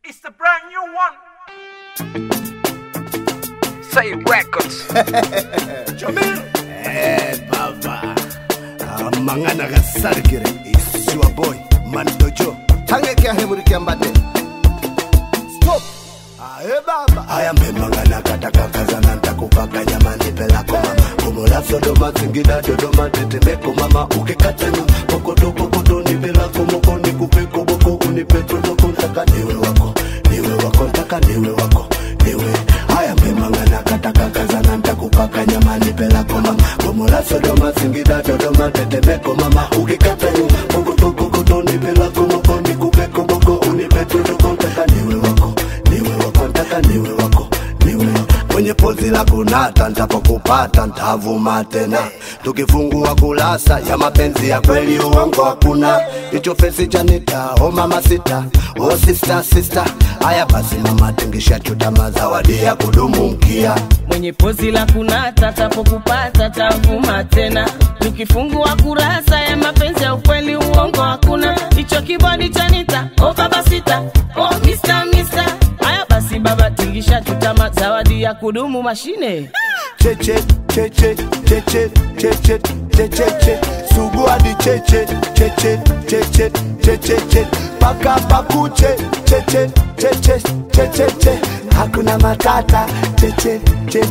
It's the brand new one. Say Records. Jamil. Baba. Mangana gasarikire. It's your boy, Mandojo. Tange kia hemuri kia mbate. Stop. Baba. Aya mangana kataka kazana ntakupaka nyamani pela koma. Kumula Sodoma Singida Dodoma tetemeko mama ukikata nyuma. Kokoto ni pela komoko ni kupeko boko unipe protoko ntaka niwe wako. Ntaka niwe wako. Aya mangana kataka kazana ntakupaka nyamani pela koma. Kumula Sodoma Singida Dodoma tetemeko mama ukikata nyuma. Kokoto ni pela komoko ni kupeko boko unipe protoko ntaka niwe wako. Ntaka niwe wako. Kwenye pozi la kunata nitapokupata nitavuma tena. Tukifungua kulasa ya mapenzi ya kweli uongo hakuna. Hicho fesi chanita oh mama sita oh sister. Aya basi mama tingisha chutama zawadi ya kudumu mkia. Mwenye pozi la kunata nitapokupata nitavuma tena. Tukifungua kurasa ya mapenzi ya kweli uongo hakuna. Hicho kibodi chanita oh baba sita oh mister. Aya basi baba tingisha chutama zawadi ya kudumu mashine. Cheche sugu hadi cheche paka pakuche cheche hakuna matata cheche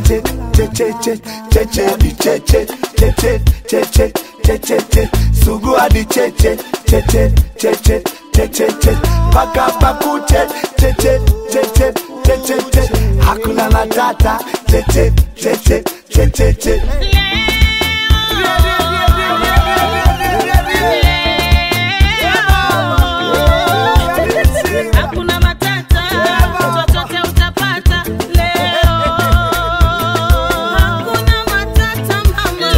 hadi cheche sugu hadi cheche paka pakuche cheche hakuna matata cheche hakuna matata chochote utapata leo. Hakuna matata mama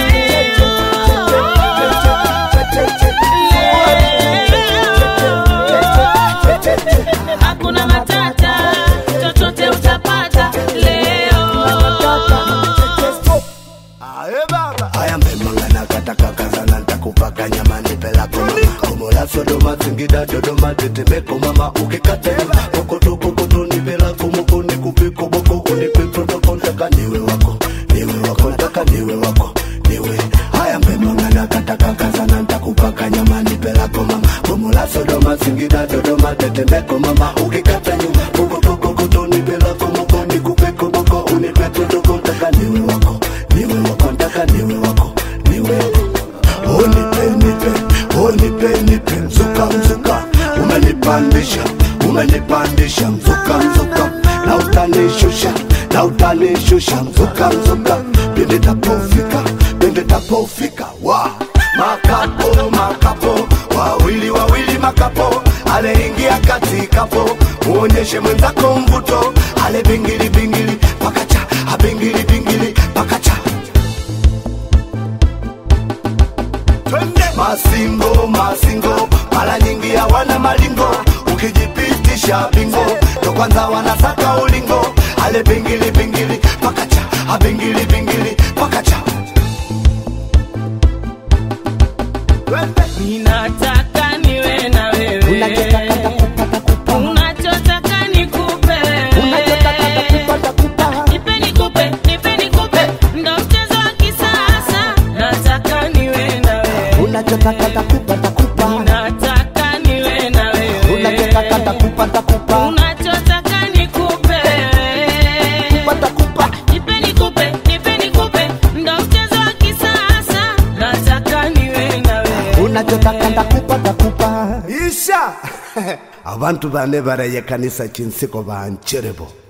hakuna matata chochote utapata leo. Aya mangana kataka kazana nitakupaka nyamani pela koma. Kumula Sodoma Singida Dodoma tetemeko mama ukikata nyuma. Kokoto ni pela komoko ni kupeko boko unipe protoko ntaka niwe wako. Ntaka niwe wako. Aya mangana kataka kazana nitakupaka nyamani pela koma. Kumula Sodoma Singida Dodoma tetemeko mama ukikata nyuma. Kokoto ni pela komoko ni kupeko boko unipe protoko ntaka niwe wako. Ntaka niwe wako. Nipe mzuka umenipandisha mzuka na utanishusha mzuka pende tapofika wa makapo wawili makapo aleingia katikapo muonyeshe mwenzako mvuto ale bingili pakacha bingili pakacha masingo mara nyingi hawana malingo ukijipitisha bingo ndo kwanza wanasaka ulingo ale bingili pakacha bingili pakacha ninataka niwe na wewe unachotaka nikupe nipe nikupe ndo mchezo wa kisasa nataka niwe na wewe unachotaka takupa ninataka niwe na wewe unachotaka takupa unachotaka nikupe nipe nikupe ndo mchezo wa kisasa nataka niwe na wewe unachotaka takupa isha abantu bane baraye kanisa chinsiko bancherebo.